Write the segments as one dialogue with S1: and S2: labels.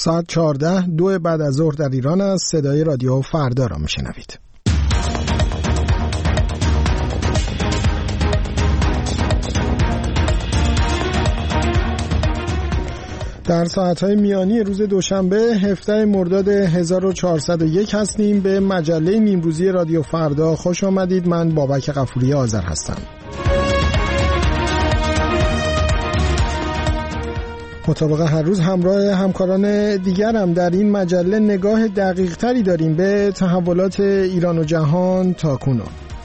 S1: ساعت 14 2 بعد از ظهر در ایران است. صدای رادیو فردا را میشنوید. در ساعت‌های میانی روز دوشنبه 17 مرداد 1401 هستیم. به مجله نیمروزی رادیو فردا خوش آمدید. من بابک غفوری آذر هستم. مطابق هر روز همراه همکاران دیگرم در این مجله نگاه دقیق تری داریم به تحولات ایران و جهان تاکنون.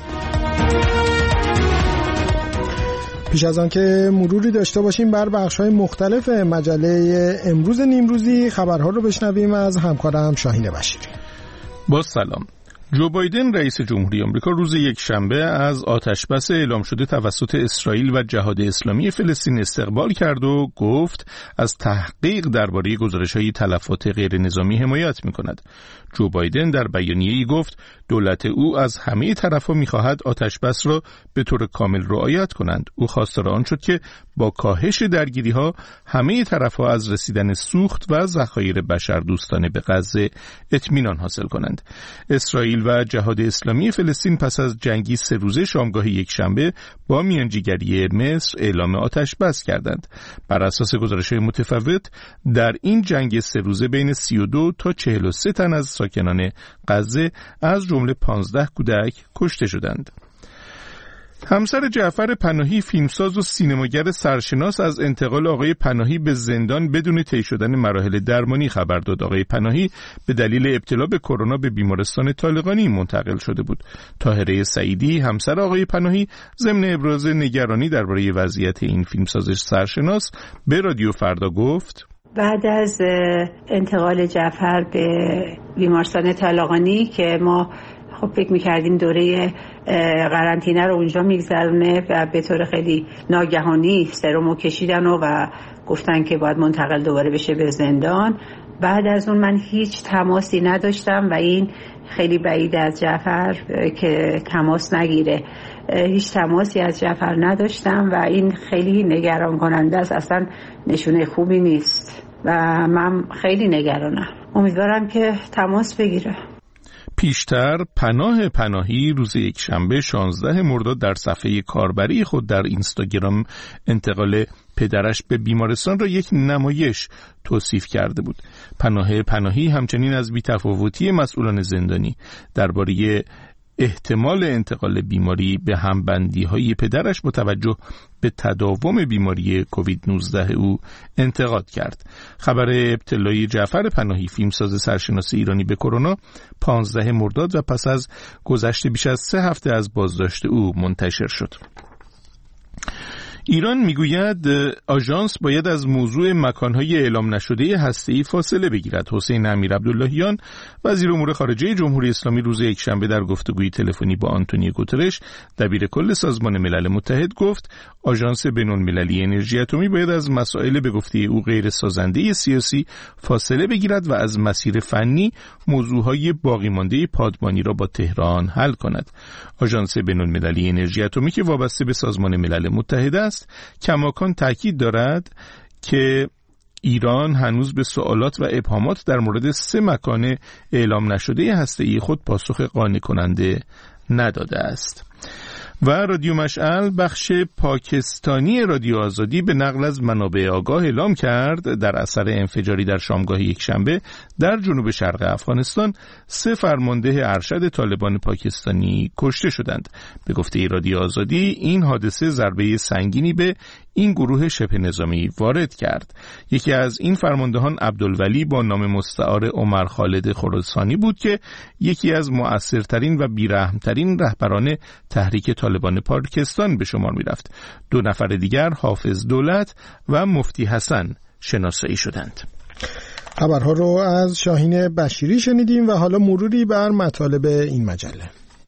S1: پیش از آن که مروری داشته باشیم بر بخش‌های مختلف مجله امروز نیمروزی، خبرها رو بشنویم از همکارم شاهین بشیری.
S2: با سلام. جو بایدن رئیس جمهوری آمریکا روز یکشنبه از آتشبس اعلام شده توسط اسرائیل و جهاد اسلامی فلسطین استقبال کرد و گفت از تحقیق درباره گزارش‌های تلفات غیر نظامی حمایت می‌کند. جو بایدن در بیانیه‌ای گفت دولت او از همه طرف‌ها می‌خواهد آتشبس را به طور کامل رعایت کنند. او خواستار آن شد که با کاهش درگیری‌ها همه طرف‌ها از رسیدن سوخت و ذخایر بشردوستانه به غزه اطمینان حاصل کنند. اسرائیل و جهاد اسلامی فلسطین پس از جنگی 3 روزه شامگاه یکشنبه با میانجیگری مصر اعلام آتشبس کردند. بر اساس گزارش‌های متفاوت در این جنگ 3 روزه بین 32 تا 43 تن از ساکنان غزه از جمله 15 کودک کشته شدند. همسر جعفر پناهی فیلمساز و سینماگر سرشناس از انتقال آقای پناهی به زندان بدون طی شدن مراحل درمانی خبر داد. آقای پناهی به دلیل ابتلا به کرونا به بیمارستان طالقانی منتقل شده بود. طاهره سعیدی همسر آقای پناهی ضمن ابراز نگرانی درباره وضعیت این فیلمساز سرشناس به رادیو فردا گفت:
S3: بعد از انتقال جعفر به بیمارستان طالقانی که ما فکر می‌کردیم دوره قرنطینه رو اونجا میگذرونه و به طور خیلی ناگهانی سرمو کشیدن و گفتن که باید منتقل دوباره بشه به زندان. بعد از اون من هیچ تماسی نداشتم و این خیلی بعید از جعفر که تماس نگیره. هیچ تماسی از جعفر نداشتم و این خیلی نگران کننده است. اصلا نشونه خوبی نیست و من خیلی نگرانم. امیدوارم که تماس بگیره.
S2: پیشتر پناهی روز یکشنبه 16 مرداد در صفحه کاربری خود در اینستاگرام انتقال پدرش به بیمارستان را یک نمایش توصیف کرده بود. پناهی همچنین از بی‌تفاوتی مسئولان زندانی درباره احتمال انتقال بیماری به همبندی‌های پدرش با توجه به تداوم بیماری کووید 19 او انتقاد کرد. خبر ابتلای جعفر پناهی فیلمساز سرشناس ایرانی به کرونا 15 مرداد و پس از گذشت بیش از 3 هفته از بازداشت او منتشر شد. ایران میگوید آژانس باید از موضوع مکانهای اعلام نشده هسته‌ای فاصله بگیرد. حسین امیرعبداللهیان وزیر امور خارجه جمهوری اسلامی روز یکشنبه در گفتگوی تلفنی با آنتونیو گوترش دبیر کل سازمان ملل متحد گفت آژانس بین‌المللی انرژی اتمی باید از مسائل به گفته او غیر سازنده سیاسی فاصله بگیرد و از مسیر فنی موضوعهای باقی مانده پادمانی را با تهران حل کند. آژانس بین‌المللی انرژی اتمی که وابسته به سازمان ملل متحد است کماکان تاکید دارد که ایران هنوز به سوالات و ابهامات در مورد 3 مکان اعلام نشده هسته‌ای خود پاسخ قانع کننده نداده است. و رادیو مشعل بخش پاکستانی رادیو آزادی به نقل از منابع آگاه اعلام کرد در اثر انفجاری در شامگاه یکشنبه در جنوب شرق افغانستان 3 فرمانده ارشد طالبان پاکستانی کشته شدند. به گفته رادیو آزادی این حادثه ضربه سنگینی به این گروه شبه نظامی وارد کرد. یکی از این فرماندهان عبدالولی با نام مستعار عمر خالد خراسانی بود که یکی از مؤثرترین و بیرحمترین رهبران تحریک طالبان پاکستان به شمار می رفت. 2 نفر دیگر حافظ دولت و مفتی حسن شناسایی شدند.
S1: خبرها رو از شاهین بشیری شنیدیم و حالا مروری بر مطالب این مجله.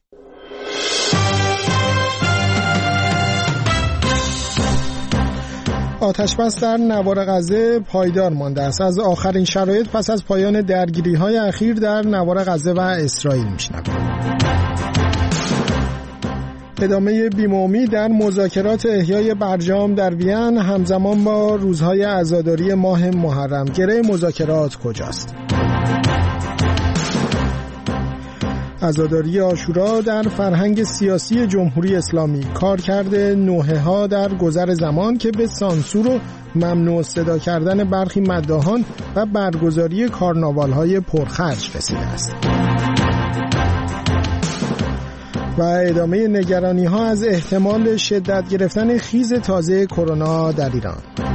S1: آتشبس در نوار غزه پایدار مانده است. از آخرین شرایط پس از پایان درگیری‌های اخیر در نوار غزه و اسرائیل میشنویم. ادامه بیمومی در مذاکرات احیای برجام در وین همزمان با روزهای عزاداری ماه محرم. گره مذاکرات کجاست؟ عزاداری عاشورا در فرهنگ سیاسی جمهوری اسلامی، کارکرد نوحه‌ها در گذر زمان که به سانسور و ممنوع صدا کردن برخی مداحان و برگزاری کارناوال‌های پرخرج رسیده است. و ادامه نگرانی‌ها از احتمال شدت گرفتن خیز تازه کرونا در ایران.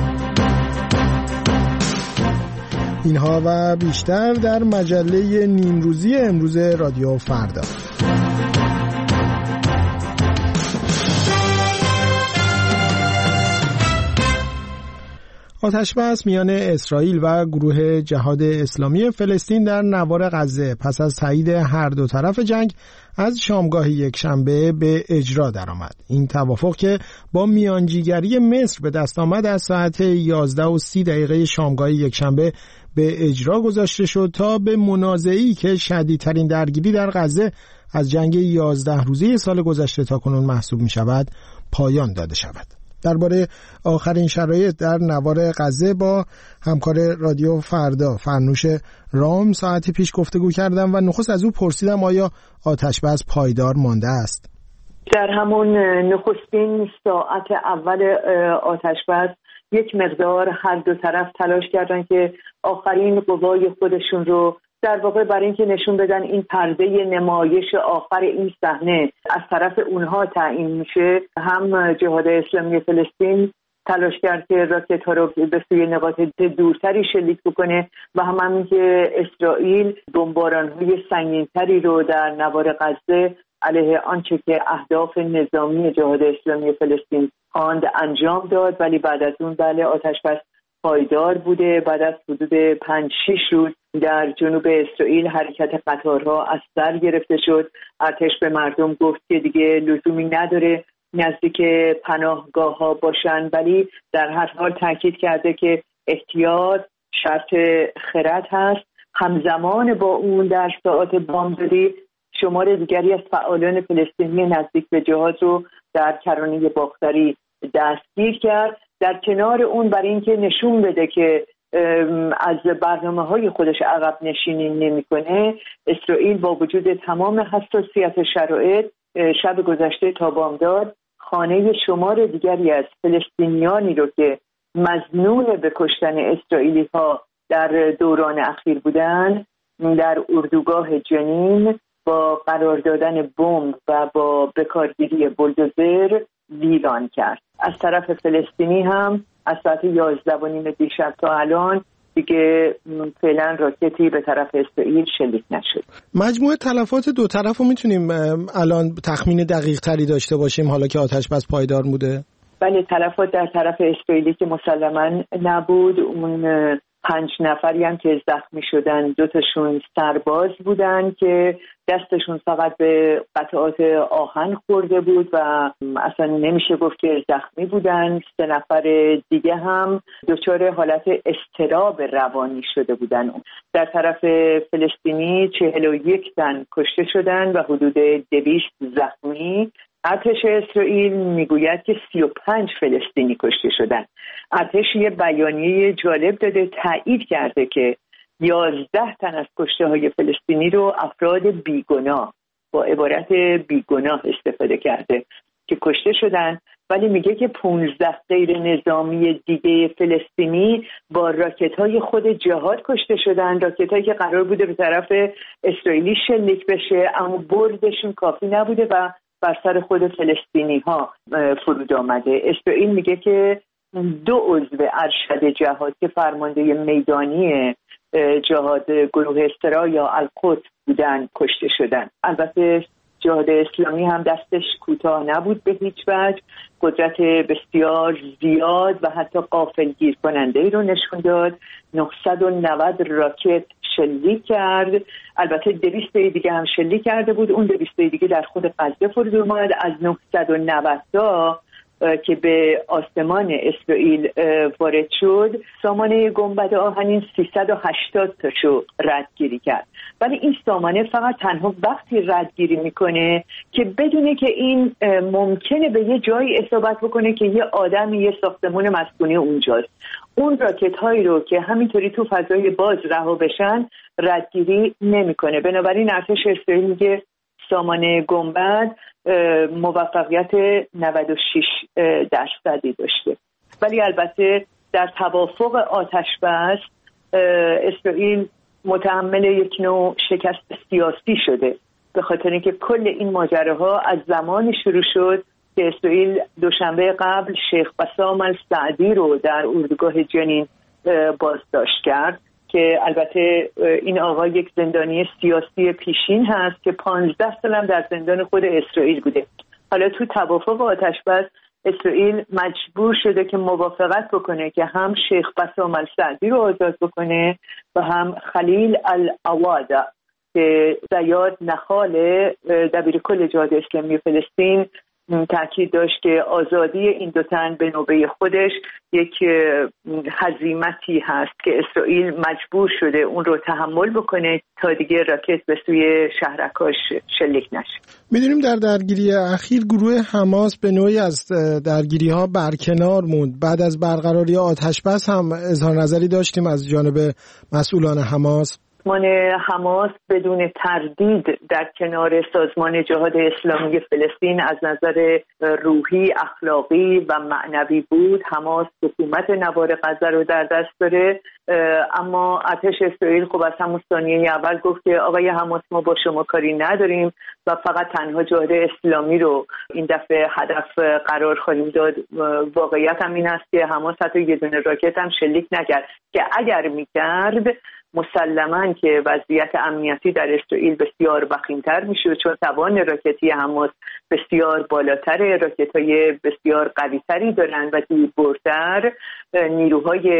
S1: اینها و بیشتر در مجله نیمروزی امروز رادیو فردا. آتش‌بس میان اسرائیل و گروه جهاد اسلامی فلسطین در نوار غزه پس از تایید هر دو طرف جنگ از شامگاه یکشنبه به اجرا درآمد. این توافق که با میانجیگری مصر به دست آمد از ساعت 11:30 شامگاه یکشنبه به اجرا گذاشته شد تا به منازعه‌ای که شدیدترین درگیری در غزه از جنگ 11 روزه سال گذشته تا کنون محسوب می شود پایان داده شود. درباره آخرین شرایط در نوار غزه با همکار رادیو فردا فرنوش رام ساعتی پیش گفتگو کردم و نخست از او پرسیدم آیا آتش‌بس پایدار مانده است؟
S4: در همون نخستین ساعت اول آتش‌بس یک مقدار هر دو طرف تلاش کردن که آخرین قوای خودشون رو در واقع برای اینکه نشون بدن این پرده نمایش آخر این صحنه از طرف اونها تعیین میشه، هم جهاد اسلامی فلسطین تلاش کرد که راکت ها رو به سوی نقاط دورتری شلیک بکنه و هم که اسرائیل بمباران های سنگینتری رو در نوار غزه علیه آنچه که اهداف نظامی جهاد اسلامی فلسطین خواند انجام داد. ولی بعد از اون آتش‌بس پایدار بوده. بعد از حدود 5-6 روز در جنوب اسرائیل حرکت قطارها از سر گرفته شد. ارتش به مردم گفت که دیگه لزومی نداره نزدیک پناهگاه ها باشن، ولی در هر حال تاکید کرده که احتیاط شرط خرد هست. همزمان با اون در ساعات بامدادی شمار دیگری از فعالان فلسطینی نزدیک به جهاد رو در کرانه باختری دستگیر کرد. در کنار اون برای اینکه نشون بده که از برنامه‌های خودش عقب نشینی نمی‌کنه، اسرائیل با وجود تمام حساسیت شرایط شب گذشته تا بامداد خانه شمار دیگری از فلسطینیانی رو که مظنون به کشتن اسرائیلی‌ها در دوران اخیر بودن در اردوگاه جنین با قرار دادن بمب و با بکارگیری بولدوزر ویران کرد. از طرف فلسطینی هم از ساعت 11:30 دیشب تا الان دیگه فعلا راکتی به طرف اسرائیل شلیک نشد.
S1: مجموع تلفات دو طرف رو میتونیم الان تخمین دقیق تری داشته باشیم حالا که آتش‌بس پایدار بوده؟
S4: بله، تلفات در طرف اسرائیلی که مسلماً نبود. اون 5 نفری هم که زخمی شدن 2 تاشون سرباز بودن که دستشون فقط به قطعات آهن خورده بود و اصلا نمیشه گفت که زخمی بودن. 3 نفر دیگه هم دچار حالت اضطراب روانی شده بودن. در طرف فلسطینی 41 تن کشته شدن و حدود 200 زخمی. ارتش اسرائیل میگوید که 35 فلسطینی کشته شدن. ارتش یه بیانیه جالب داده، تایید کرده که 11 تن از کشته های فلسطینی رو افراد بیگناه، با عبارت بیگناه استفاده کرده که کشته شدن، ولی میگه که 15 غیر نظامی دیگه فلسطینی با راکت های خود جهاد کشته شدن. راکت هایی که قرار بوده به طرف اسرائیلی شلیک بشه اما بردشون کافی نبوده و بر سر خود فلسطینی ها فرود آمده. اسرائیل میگه که 2 عضو ارشد جهاد که فرمانده میدانی جهاد گروه استرا یا القدس بودن کشته شدن. البته جهاد اسلامی هم دستش کوتاه نبود به هیچ وجه، قدرت بسیار زیاد و حتی غافلگیر کننده ای رو نشون داد. 990 راکت شلیک کرد. البته 200 دیگه هم شلیک کرده بود. اون 200 دیگه در خود غزه فرود اومد. از 990 تا که به آسمان اسرائیل وارد شد، سامانه گنبد آهنین 380 تاشو ردگیری کرد. ولی این سامانه فقط تنها وقتی ردگیری میکنه که بدونه که این ممکنه به یه جایی اصابت بکنه که یه آدمی یه ساختمون مسکونی اونجاست. اون راکت هایی رو که همینطوری تو فضای باز رها بشن ردگیری نمیکنه. بنابراین ارتش اسرائیل میگه سامانه گنبد موفقیت 96% داشته. ولی البته در توافق آتش بس اسرائیل متحمل یک نوع شکست سیاسی شده، به خاطر اینکه کل این ماجراها از زمانی شروع شد که اسرائیل دوشنبه قبل شیخ بسام السعدی رو در اردوگاه جنین بازداشت کرد که البته این آقا یک زندانی سیاسی پیشین هست که 15 سال هم در زندان خود اسرائیل بوده. حالا تو توافق آتش بس اسرائیل مجبور شده که موافقت بکنه که هم شیخ بسام السعدی رو آزاد بکنه و هم خلیل العواد که زیاد نخال دبیر کل جهاد اسلامی فلسطین تاکید داشت که آزادی این دو تن به نوبه خودش یک هزیمتی هست که اسرائیل مجبور شده اون رو تحمل بکنه تا دیگه راکت به سوی شهرکاش شلیک نشه.
S1: میدونیم در درگیری اخیر گروه حماس به نوعی از درگیری ها برکنار موند. بعد از برقراری آتش بس هم اظهار نظری داشتیم از جانب مسئولان حماس.
S4: سازمان حماس بدون تردید در کنار سازمان جهاد اسلامی فلسطین از نظر روحی، اخلاقی و معنوی بود. حماس حکومت نوار غزه رو در دست داره، اما ارتش اسرائیل خب از همون ثانیه اول گفت که آقای حماس ما با شما کاری نداریم و فقط تنها جهاد اسلامی رو این دفعه هدف قرار خواهیم داد. واقعیت هم این است که حماس حتی یه دونه راکت هم شلیک نکرد که اگر میکرد مسلماً که وضعیت امنیتی در اسرائیل بسیار وخیم‌تر میشه، چون توان راکتی حماس بسیار بالاتر، راکت‌های بسیار قوی‌تری دارن و دیربردتر، نیروهای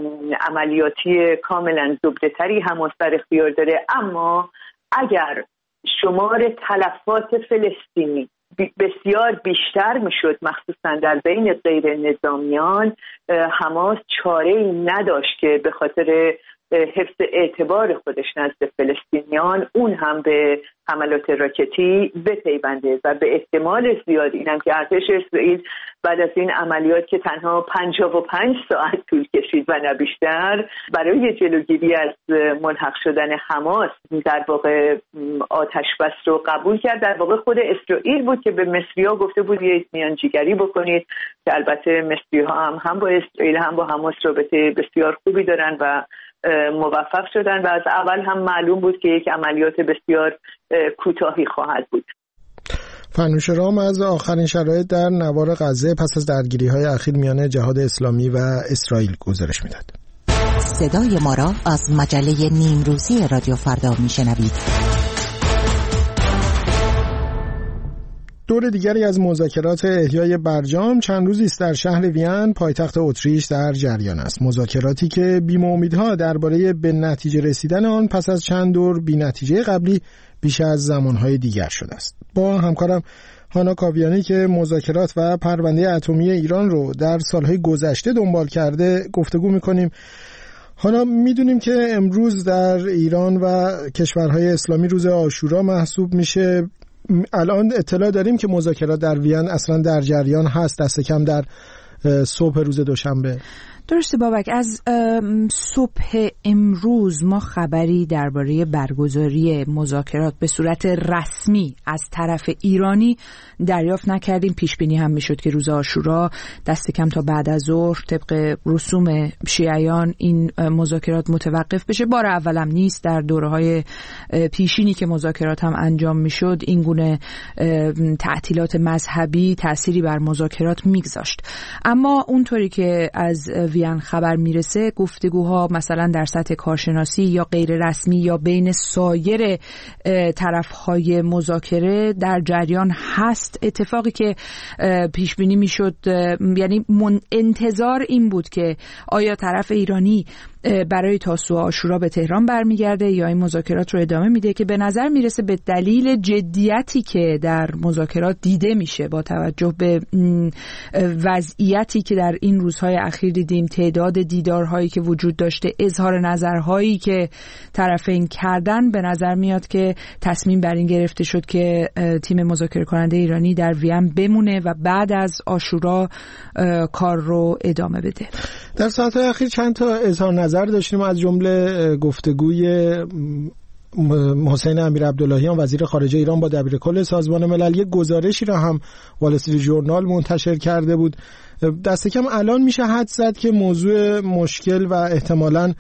S4: عملیاتی کاملاً زبده‌تری حماس در اختیار داره. اما اگر شمار تلفات فلسطینی بسیار بیشتر میشد، مخصوصا در بین غیر نظامیان، حماس چاره‌ای نداشت که به خاطر حفظ اعتبار خودش نزد فلسطینیان اون هم به حملات راکتی بپیونده و به احتمال زیاد اینم که ارتش اسرائیل بعد از این عملیات که تنها 55 ساعت طول کشید و نه بیشتر، برای جلوگیری از ملحق شدن حماس در واقع آتش بس رو قبول کرد. در واقع خود اسرائیل بود که به مصری‌ها گفته بود یه میانجیگری بکنید، که البته مصری‌ها هم با اسرائیل هم با حماس رابطه بسیار خوبی دارن و موفق شدن و از اول هم معلوم بود که یک عملیات بسیار کوتاهی خواهد بود.
S1: فنوش رام از آخرین شرایط در نوار غزه پس از درگیری‌های اخیر میان جهاد اسلامی و اسرائیل گزارش میداد.
S5: صدای ما را از مجله نیمروزی رادیو فردا میشنوید.
S1: دور دیگری از مذاکرات احیای برجام چند روزی است در شهر وین پایتخت اتریش در جریان است. مذاکراتی که بیم امیدها درباره به نتیجه رسیدن آن پس از چند دور بی نتیجه قبلی بیش از زمانهای دیگر شده است. با همکارم هانا کاویانی که مذاکرات و پرونده اتمی ایران رو در سالهای گذشته دنبال کرده گفتگو می‌کنیم. هانا، میدونیم که امروز در ایران و کشورهای اسلامی روز عاشورا محسوب میشه. الان اطلاع داریم که مذاکرات در وین اصلا در جریان هست، دست کم در صبح روز دوشنبه.
S6: درسته بابک، از صبح امروز ما خبری درباره برگزاری مذاکرات به صورت رسمی از طرف ایرانی دریافت نکردیم. پیش بینی هم میشد که روز عاشورا دست کم تا بعد از ظهر طبق رسوم شیعیان این مذاکرات متوقف بشه. بار اولم نیست، در دوره‌های پیشینی که مذاکرات هم انجام میشد این گونه تعطیلات مذهبی تأثیری بر مذاکرات میگذاشت. اما اونطوری که از وین خبر میرسه گفتگوها مثلا در سطح کارشناسی یا غیر رسمی یا بین سایر طرفهای مذاکره در جریان هست. اتفاقی که پیش بینی میشد، یعنی انتظار این بود که آیا طرف ایرانی برای تاسوعا عاشورا به تهران برمیگرده یا این مذاکرات رو ادامه میده که به نظر میرسه به دلیل جدیتی که در مذاکرات دیده میشه با توجه به وضعیتی که در این روزهای اخیر دیدیم، تعداد دیدارهایی که وجود داشته، اظهار نظرهایی که طرفین کردن، به نظر میاد که تصمیم بر این گرفته شد که تیم مذاکره کننده ایرانی در وین بمونه و بعد از عاشورا کار رو ادامه بده.
S1: در ساعت‌های اخیر چند تا اظهار نظر داشتیم، از جمله گفتگوی حسین امیرعبداللهیان وزیر خارجه ایران با دبیرکل سازمان ملل. یک گزارشی را هم وال استریت ژورنال منتشر کرده بود. دست کم الان میشه حدس زد که موضوع مشکل و احتمالاً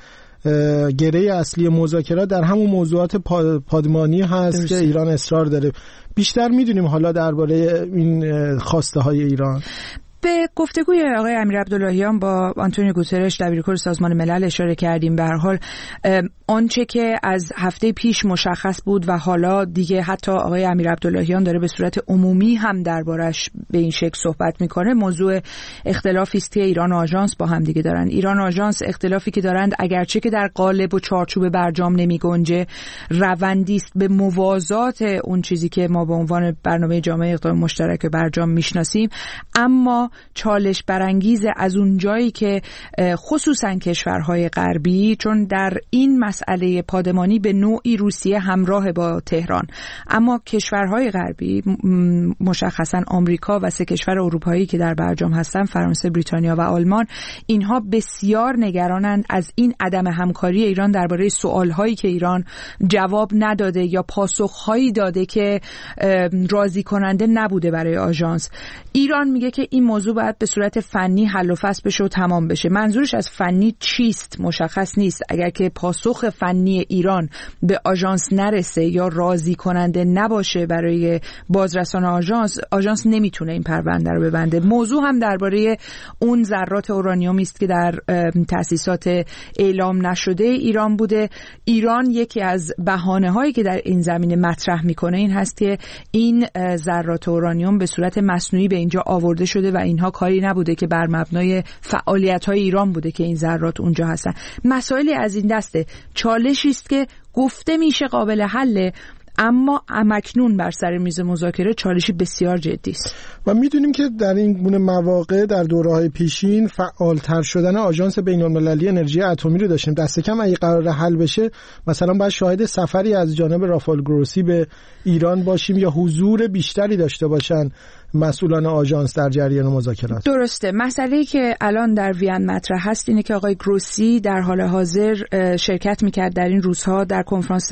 S1: گره اصلی مذاکرات در همون موضوعات پادمانی هست که ایران اصرار داره. بیشتر میدونیم حالا درباره این خواسته های ایران؟
S6: به گفتگوی آقای امیرعبداللهیان با آنتونیو گوترش دبیرکل سازمان ملل اشاره کردیم. به هر حال آنچه که از هفته پیش مشخص بود و حالا دیگه حتی آقای امیرعبداللهیان داره به صورت عمومی هم دربارش به این شکل صحبت میکنه، موضوع اختلافی است که ایران و آژانس با هم دیگه دارن. ایران و آژانس اختلافی که دارند اگرچه که در قالب و چارچوب برجام نمیگنجه، روندی است به موازات اون چیزی که ما به عنوان برنامه جامعه اقدام مشترک برجام میشناسیم، اما چالش برانگیز از اون جایی که خصوصا کشورهای غربی، چون در این مسئله پادمانی به نوعی روسیه همراه با تهران، اما کشورهای غربی مشخصا آمریکا و 3 کشور اروپایی که در برجام هستن، فرانسه، بریتانیا و آلمان، اینها بسیار نگرانند از این عدم همکاری ایران درباره سوالهایی که ایران جواب نداده یا پاسخهایی داده که راضی کننده نبوده برای آژانس. ایران میگه که این موضوع باید به صورت فنی حل و فصل بشه و تمام بشه. منظورش از فنی چیست مشخص نیست. اگر که پاسخ فنی ایران به آژانس نرسه یا راضی کننده نباشه برای بازرسان آژانس نمیتونه این پرونده رو ببنده. موضوع هم درباره اون ذرات اورانیومی است که در تأسیسات اعلام نشده ایران بوده. ایران یکی از بهانه‌هایی که در این زمینه مطرح میکنه این هست که این ذرات اورانیوم به صورت مصنوعی به اینجا آورده شده و اینها کاری نبوده که بر مبنای فعالیت‌های ایران بوده که این ذرات اونجا هستن. مسائلی از این دسته. چالشی است که گفته میشه قابل حله، اما همکنون بر سر میز مذاکره چالشی بسیار جدی است.
S1: و میدونیم که در این گونه مواقع در دوره‌های پیشین فعالتر شدن آژانس بین‌المللی انرژی اتمی رو داشتیم. دست کم اگه قرار حل بشه مثلا باید شاهد سفری از جانب رافال گروسی به ایران باشیم یا حضور بیشتری داشته باشن مسئولان آژانس در جریان مذاکرات.
S6: درسته. مسئله‌ای که الان در وین مطرح هست اینه که آقای گروسی در حال حاضر شرکت میکرد در این روزها در کنفرانس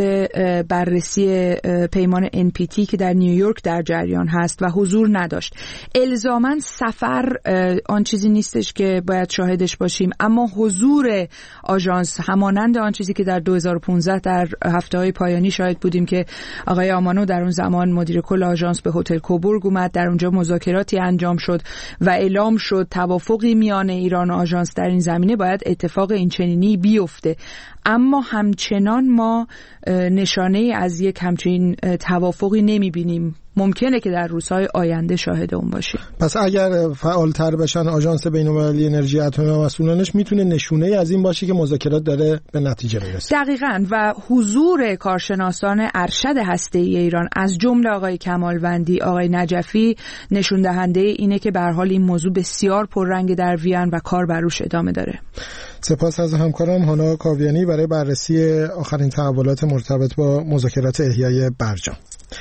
S6: بررسی پیمان NPT که در نیویورک در جریان هست و حضور نداشت. الزاماً سفر آن چیزی نیستش که باید شاهدش باشیم، اما حضور آژانس همانند آن چیزی که در 2015 در هفته‌های پایانی شاهد بودیم که آقای آمانو در اون زمان مدیر کل آژانس به هتل کوبورگ اومد، در اونجا مذاکراتی انجام شد و اعلام شد توافقی میان ایران و آژانس در این زمینه باید اتفاق این چنینی بیفته. اما همچنان ما نشانه از یک همچین توافقی نمیبینیم. ممکنه که در روزهای آینده شاهد اون باشیم.
S1: پس اگر فعالتر بشن آژانس بین‌المللی انرژی اتمی و مسئولانش، میتونه نشونه از این باشه که مذاکرات داره به نتیجه میرسه.
S6: دقیقاً. و حضور کارشناسان ارشد هسته‌ای ایران از جمله آقای کمالوندی، آقای نجفی نشون دهنده اینه که به هر حال این موضوع بسیار پررنگ در وین و کار بر روش ادامه داره.
S1: سپاس از همکارم هانا کاویانی برای بررسی آخرین تحولات مرتبط با مذاکرات احیای برجام.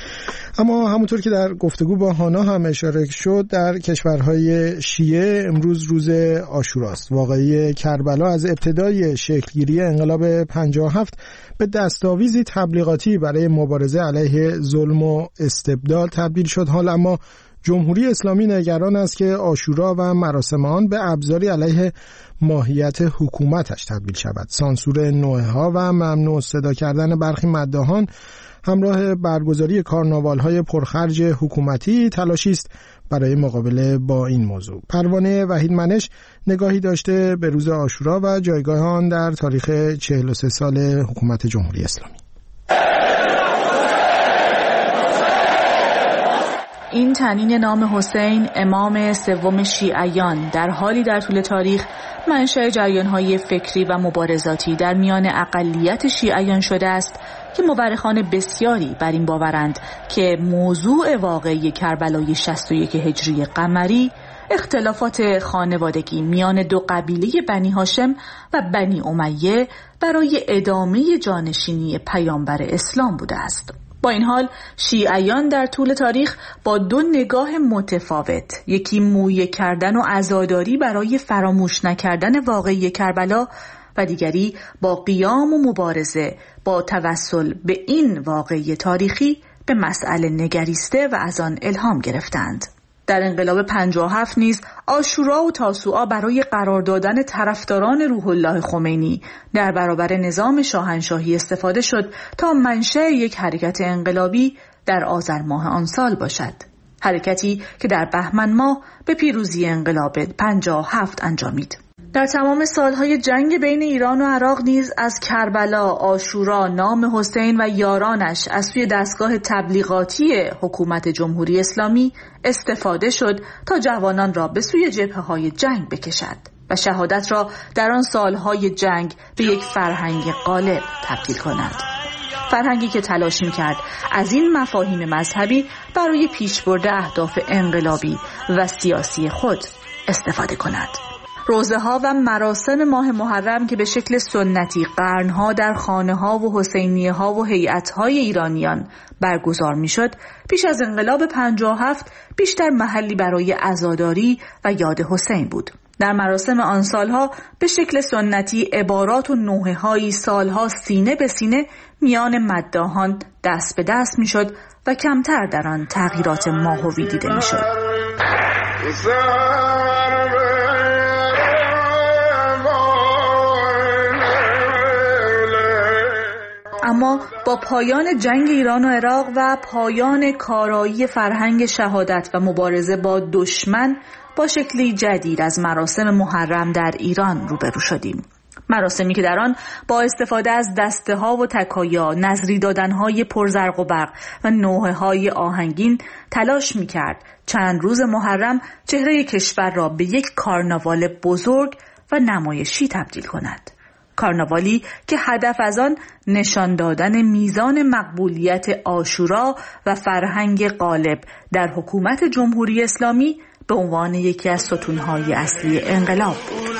S1: اما همونطور که در گفتگو با هانا هم اشاره شد، در کشورهای شیعه امروز روز عاشوراست. واقعه کربلا از ابتدای شکلگیری انقلاب 57 به دستاویزی تبلیغاتی برای مبارزه علیه ظلم و استبداد تبدیل شد. حال اما جمهوری اسلامی نگران است که عاشورا و مراسم آن به ابزاری علیه ماهیت حکومتش تبدیل شود. سانسور نوحه‌ها و ممنوع صدا کردن برخی مداحان همراه برگزاری کارناوال‌های پرخرج حکومتی تلاشی است برای مقابله با این موضوع. پروانه وحید منش نگاهی داشته به روز عاشورا و جایگاه آن در تاریخ 43 سال حکومت جمهوری اسلامی.
S7: این تنین نام حسین امام سوم شیعیان در حالی در طول تاریخ منشأ جریان‌های فکری و مبارزاتی در میان اقلیت شیعیان شده است که مورخان بسیاری بر این باورند که موضوع واقعی کربلای 61 هجری قمری اختلافات خانوادگی میان دو قبیله بنی هاشم و بنی امیه برای ادامه جانشینی پیامبر اسلام بوده است. با این حال شیعیان در طول تاریخ با دو نگاه متفاوت، یکی مویه کردن و عزاداری برای فراموش نکردن واقعی کربلا و دیگری با قیام و مبارزه با توسل به این واقعی تاریخی به مسئله نگریسته و از آن الهام گرفتند. در انقلاب 57 نیز عاشورا و تاسوعا برای قرار دادن طرفداران روح الله خمینی در برابر نظام شاهنشاهی استفاده شد تا منشأ یک حرکت انقلابی در آذر ماه آن سال باشد. حرکتی که در بهمن ماه به پیروزی انقلاب 57 انجامید. در تمام سالهای جنگ بین ایران و عراق نیز از کربلا، عاشورا، نام حسین و یارانش از سوی دستگاه تبلیغاتی حکومت جمهوری اسلامی استفاده شد تا جوانان را به سوی جبهه‌های جنگ بکشد و شهادت را در آن سالهای جنگ به یک فرهنگ غالب تبدیل کند. فرهنگی که تلاش می‌کرد از این مفاهیم مذهبی برای پیشبرد اهداف انقلابی و سیاسی خود استفاده کند. روزه‌ها و مراسم ماه محرم که به شکل سنتی قرنها در خانه‌ها و حسینیه‌ها و هیئت‌های ایرانیان برگزار می‌شد، پیش از انقلاب 57 بیشتر محلی برای عزاداری و یاد حسین بود. در مراسم آن سالها به شکل سنتی عبارات و نوحه‌هایی سالها سینه به سینه میان مداحان دست به دست می‌شد و کمتر در آن تغییرات ماهوی دیده می‌شد. اما با پایان جنگ ایران و عراق و پایان کارایی فرهنگ شهادت و مبارزه با دشمن، با شکلی جدید از مراسم محرم در ایران روبرو شدیم. مراسمی که در آن با استفاده از دسته ها و تکایا، نذری دادن های پرزرق و برق و نوحه های آهنگین تلاش می کرد چند روز محرم چهره کشور را به یک کارناوال بزرگ و نمایشی تبدیل کند. کارناوالی که هدف از آن نشان دادن میزان مقبولیت عاشورا و فرهنگ غالب در حکومت جمهوری اسلامی به عنوان یکی از ستونهای اصلی انقلاب بود.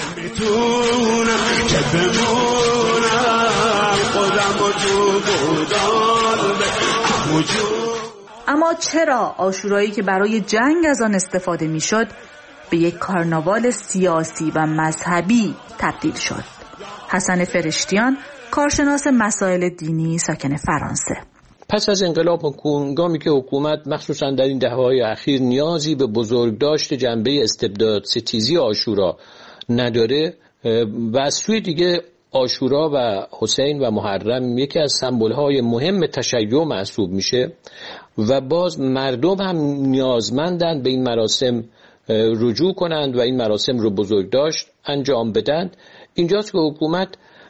S7: اما چرا عاشورایی که برای جنگ از آن استفاده میشد به یک کارناوال سیاسی و مذهبی تبدیل شد؟ حسن فرشتیان، کارشناس مسائل دینی ساکن فرانسه:
S8: پس از انقلاب هنگامی که حکومت مخصوصا در این دهه‌های اخیر نیازی به بزرگداشت جنبه استبداد ستیزی عاشورا نداره و از سوی دیگه عاشورا و حسین و محرم یکی از سمبول‌های مهم تشیع محسوب میشه و باز مردم هم نیازمندن به این مراسم رجوع کنند و این مراسم رو بزرگداشت انجام بدن. اینجاست که حکومت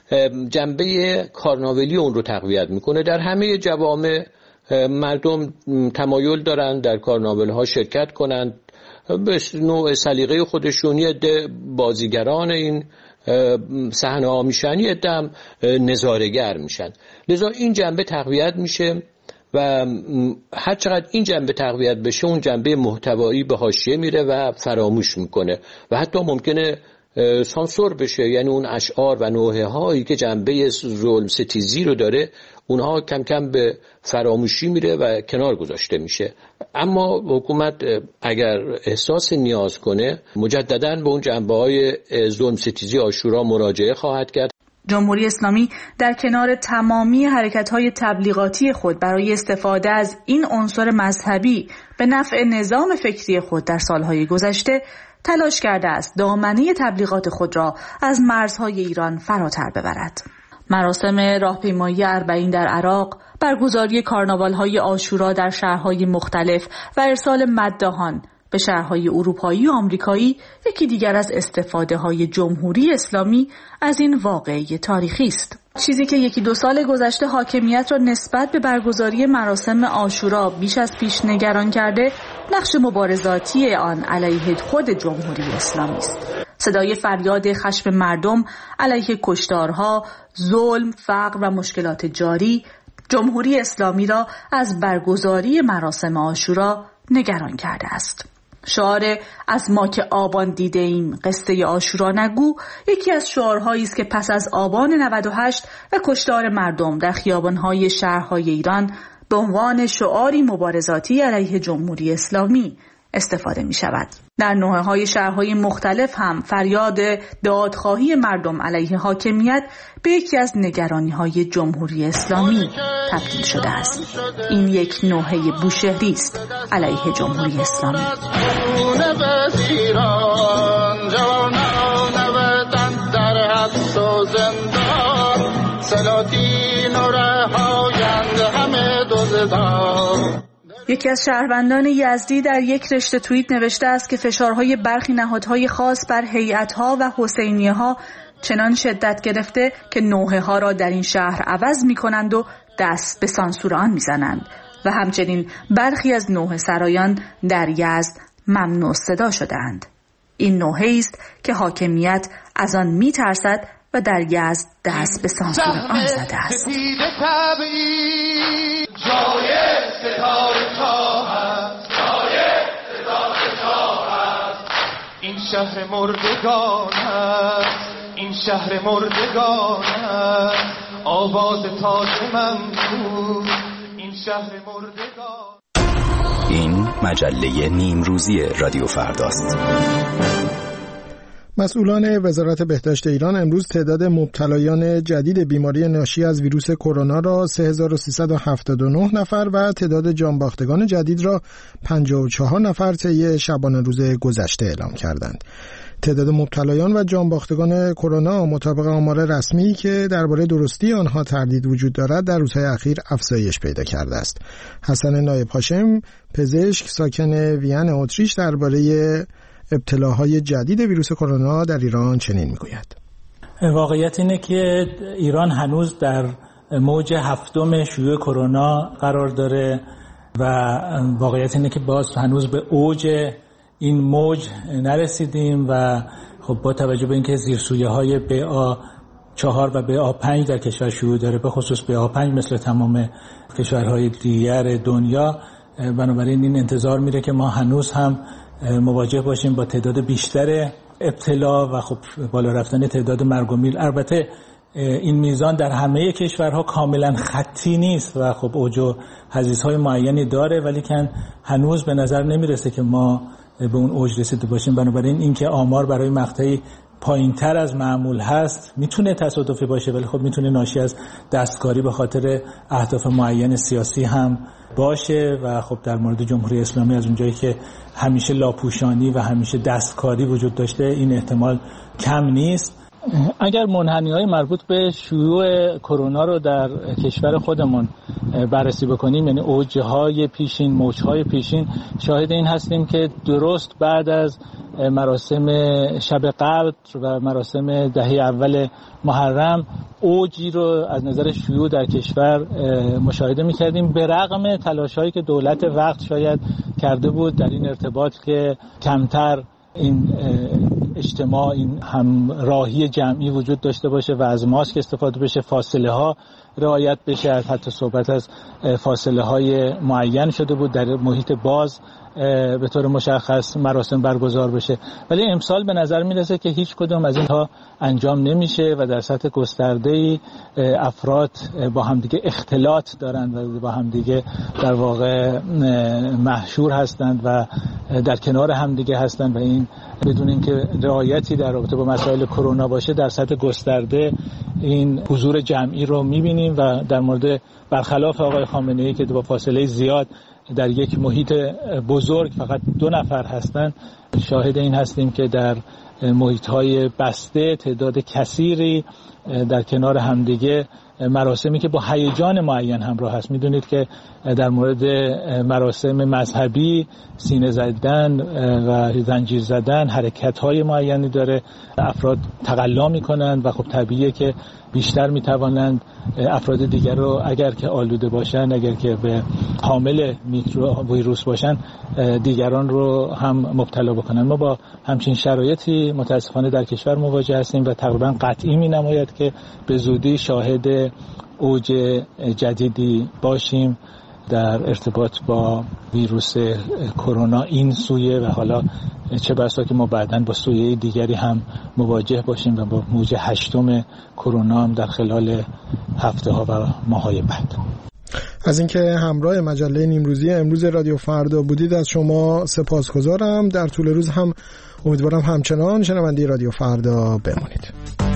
S8: جنبه کارناوالی اون رو تقویت میکنه. در همه جوامع مردم تمایل دارن در کارناوال ها شرکت کنند، به نوع سلیقه خودشون. یه عده بازیگران این صحنه ها میشن، یه عده هم نظاره‌گر میشن. لذا این جنبه تقویت میشه و هر چقدر این جنبه تقویت بشه اون جنبه محتوایی به حاشیه میره و فراموش میکنه و حتی ممکنه سانسور بشه. یعنی اون اشعار و نوحه هایی که جنبه ظلم ستیزی رو داره اونها کم کم به فراموشی میره و کنار گذاشته میشه. اما حکومت اگر احساس نیاز کنه مجدداً به اون جنبه های ظلم ستیزی عاشورا مراجعه خواهد کرد.
S7: جمهوری اسلامی در کنار تمامی حرکت‌های تبلیغاتی خود برای استفاده از این عنصر مذهبی به نفع نظام فکری خود در سالهای گذشته تلاش کرده است دامنه تبلیغات خود را از مرزهای ایران فراتر ببرد. مراسم راهپیمایی اربعین در عراق، برگزاری کارناوال‌های عاشورا در شهرهای مختلف و ارسال مداحان به شهرهای اروپایی و آمریکایی یکی دیگر از استفاده‌های جمهوری اسلامی از این واقعه تاریخی است. چیزی که 1-2 سال گذشته حاکمیت را نسبت به برگزاری مراسم عاشورا بیش از پیش نگران کرده، نقش مبارزاتی آن علیه خود جمهوری اسلامی است. صدای فریاد خشم مردم علیه کشتارها، ظلم، فقر و مشکلات جاری جمهوری اسلامی را از برگزاری مراسم عاشورا نگران کرده است. شعار از ما که آبان دیده ایم قصه عاشورا نگو یکی از شعارهایی است که پس از آبان 98 و کشتار مردم در خیابان‌های شهرهای ایران به عنوان شعاری مبارزاتی علیه جمهوری اسلامی استفاده می شود. در نوحه‌های شهرهای مختلف هم فریاد دادخواهی مردم علیه حاکمیت به یکی از نگرانی‌های جمهوری اسلامی تبدیل شده است. این یک نوحه بوشهری است علیه جمهوری اسلامی. یکی از شهروندان یزدی در یک رشته توییت نوشته است که فشارهای برخی نهادهای خاص بر هیئت‌ها و حسینیه‌ها چنان شدت گرفته که نوحه‌ها را در این شهر عوض می‌کنند و دست به سانسور آن می‌زنند و همچنین برخی از نوحه سرایان در یزد ممنوع صدا شدند. این نوحه‌ای است که حاکمیت از آن می‌ترسد و در یزد دست به سانسور آن زده است.
S9: این شهر مردگان است، این شهر مردگان است، آواز تاج من بود، این شهر مردگان.
S10: این مجله نیمروزی رادیو فرداست.
S1: مسئولان وزارت بهداشت ایران امروز تعداد مبتلایان جدید بیماری ناشی از ویروس کرونا را 3379 نفر و تعداد جانباختگان جدید را 54 نفر طی شبانه روز گذشته اعلام کردند. تعداد مبتلایان و جانباختگان کرونا مطابق آمار رسمی که درباره درستی آنها تردید وجود دارد در روزهای اخیر افزایش پیدا کرده است. حسن نایب هاشم، پزشک ساکن وین اتریش، درباره ابتلاهای جدید ویروس کرونا در ایران چنین میگوید.
S11: واقعیت اینه که ایران هنوز در موج 7 شیوع کرونا قرار داره و واقعیت اینه که باز هنوز به اوج این موج نرسیدیم و خب با توجه به اینکه زیرسویه‌های BA4 و BA5 در کشور شیوع داره، به خصوص BA5 مثل تمام کشورهای دیگر دنیا، بنابراین این انتظار میره که ما هنوز هم مواجه باشیم با تعداد بیشتر ابتلا و خب بالا رفتن تعداد مرگ و میر. البته این میزان در همه کشورها کاملا خطی نیست و خب اوج و حضیض‌های معینی داره، ولی که هنوز به نظر نمیرسه که ما به اون اوج رسیده باشیم. بنابراین اینکه آمار برای مقطعی پایین‌تر از معمول هست میتونه تصادفی باشه، ولی خب میتونه ناشی از دستکاری به خاطر اهداف معین سیاسی هم باشه و خب در مورد جمهوری اسلامی از اونجایی که همیشه لاپوشانی و همیشه دستکاری وجود داشته این احتمال کم نیست. اگر منحنی‌های مربوط به شیوع کرونا رو در کشور خودمون بررسی بکنیم، یعنی اوج‌های پیشین، موج‌های پیشین، شاهد این هستیم که درست بعد از مراسم شب قدر و مراسم دهه اول محرم اوجی رو از نظر شیوع در کشور مشاهده می‌کردیم، به رغم تلاش‌هایی که دولت وقت شاید کرده بود در این ارتباط که کمتر این اجتماع، این همراهی جمعی وجود داشته باشه و از ماسک استفاده بشه، فاصله ها رعایت بشه، حتی صحبت از فاصله های معین شده بود در محیط باز به طور مشخص مراسم برگزار بشه. ولی امسال به نظر میرسه که هیچ کدوم از اینها انجام نمیشه و در سطح گسترده‌ای افراد با همدیگه اختلاط دارن و با همدیگه در واقع محشور هستند و در کنار همدیگه هستند و این بدون اینکه رعایتی در رابطه با مسائل کرونا باشه در سطح گسترده این حضور جمعی رو میبینیم و در مورد برخلاف آقای خامنه‌ای که با فاصله زیاد در یک محیط بزرگ فقط 2 نفر هستند، شاهد این هستیم که در محیط‌های بسته تعداد کثیری در کنار همدیگه مراسمی که با هیجان معین همراه هست. میدونید که در مورد مراسم مذهبی سینه زدن و زنجیر زدن حرکت‌های معینی داره، افراد تقلا می‌کنن و خب طبیعیه که بیشتر میتوانند افراد دیگر رو اگر که آلوده باشن، اگر که به حامل ویروس باشن، دیگران رو هم مبتلا بکنن. ما با همچین شرایطی متاسفانه در کشور مواجه هستیم و تقریبا قطعی می نماید که به زودی شاهد اوج جدیدی باشیم در ارتباط با ویروس کرونا این سویه، و حالا چه بسا که ما بعداً با سویه دیگری هم مواجه باشیم و با موج 8 کرونا هم در خلال هفته ها و ماهای بعد.
S1: از اینکه همراه مجله نیمروزی امروز رادیو فردا بودید از شما سپاسگزارم. در طول روز هم امیدوارم همچنان شنونده رادیو فردا بمانید.